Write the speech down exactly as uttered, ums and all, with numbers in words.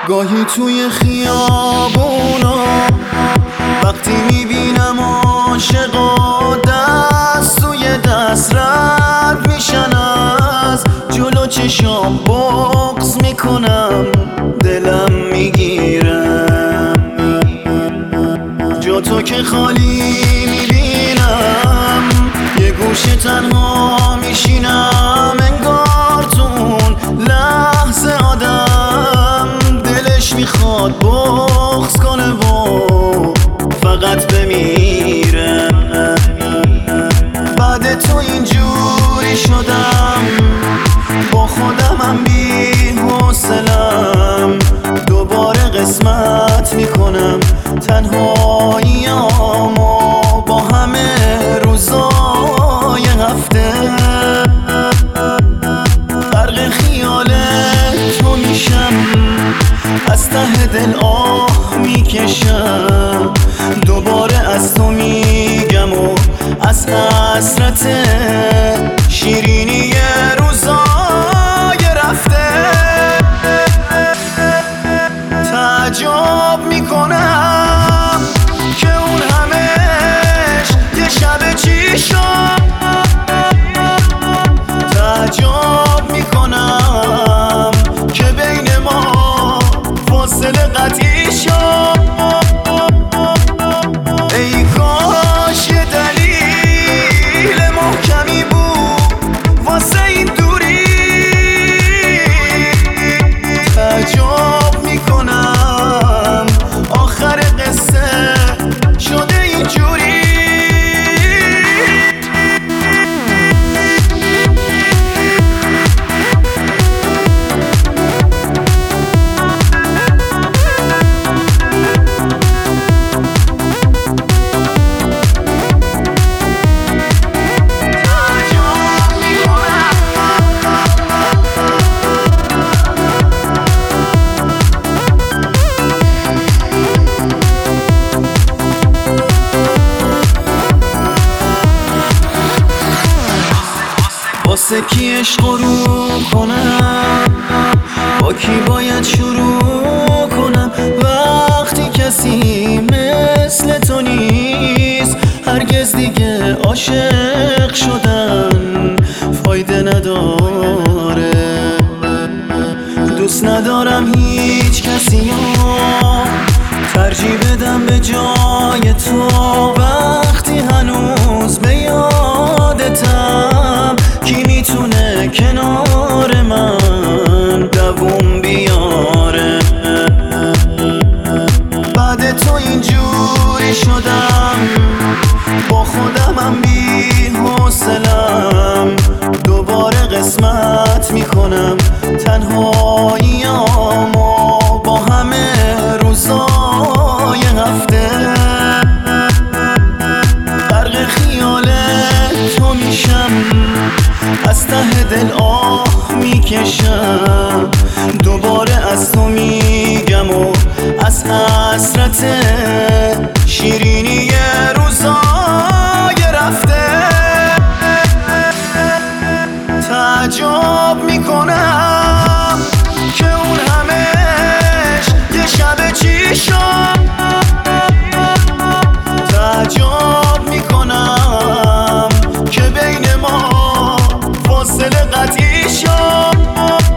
گاهی توی خیابونا وقتی میبینم عاشقا دست توی دست رد میشن از جلو چشام بغض میکنم دلم میگیرم جا تو که خالی میبینم یه گوشه تنها میشینم انگار تون لحظه آدم دلش میخواد بغض کنه و فقط بمیره بعد تو اینجوری شدم با خودمم بی حوصله‌ام دوباره قسمت میکنم تنهاییامو با همه روزای هفته غرق خیال تو میشم از ته دل آه میکشم دوباره از تو میگم و از حسرت شیرینی روزای رفته تعجب میکنم که اون همش یه شب چی شد تعجب میکنم که بین ما فاصله قطعی شد ای کاش یه دلیل محکمی بود واسه این دوری تعجب میکنم آخر قصه شده اینجوری واسه کی عشق رو کنم با کی باید شروع کنم وقتی کسی مثل تو نیست هرگز دیگه عاشق شدن فایده نداره دوست ندارم هیچ کسی ها ترجیح بدم به جای تو وقتی هنوز به یادتم کی میتونه کنار من دووم بیاره بعد تو اینجوری شدم با خودمم بی حوصله‌ام دوباره قسمت میکنم تنهاییامو با همه روزای هفته غرق خیال تو میشم از ته دل آه میکشم دوباره از تو میگم و از حسرت شیرینی روزای رفته تعجب میکنم که اون همش یه شب چی شد تعجب میکنم که بین ما فاصله قطعی شد